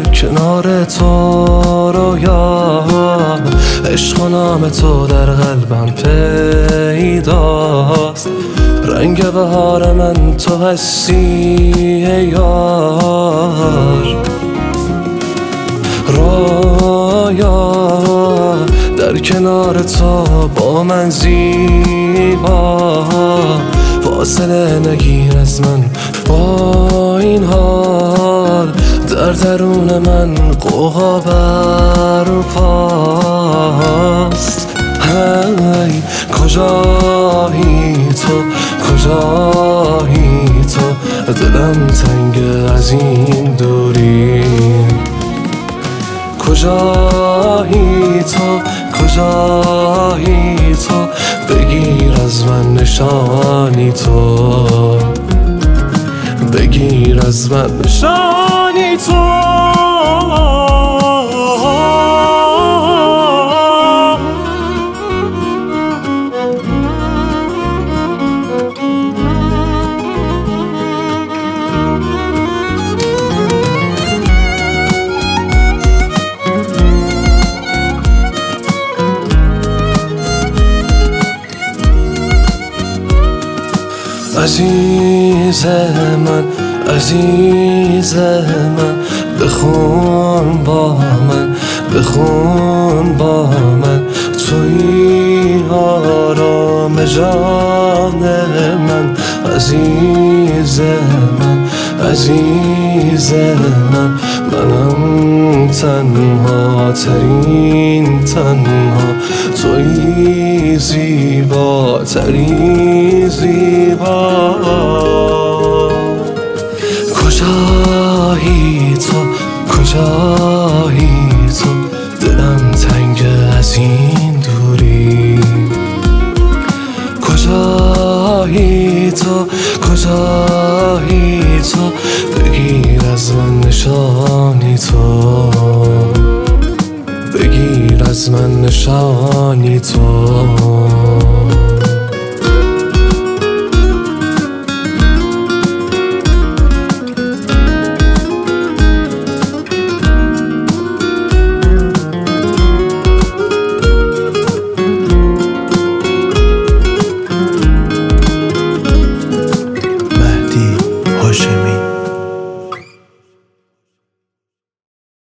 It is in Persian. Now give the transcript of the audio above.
کنار تو رویام، عشق و نام تو در قلبم پیداست. رنگ بهار من تو هستی ای یار. رویا در کنار تو با من زیبا، فاصله نگیر از من با این حال. در درون من قوقا برپاست. هی کجایی تو، کجایی تو، دلم تنگ از این دوری. کجایی تو، کجایی تو، بگیر از من نشانی تو، بگیر از من نشانی تو. عزیز من، عزیز من، بخون با من، بخون با من. توی آرام جان من. عزیز من، عزیز من، منم تنها ترین تنها. توی زیباترین زیبا. کجایی تو، کجایی تو، دلم تنگ از این دوری. کجایی تو، کجایی تو، بگیر از من نشانی تو، بگیر از من نشانی تو.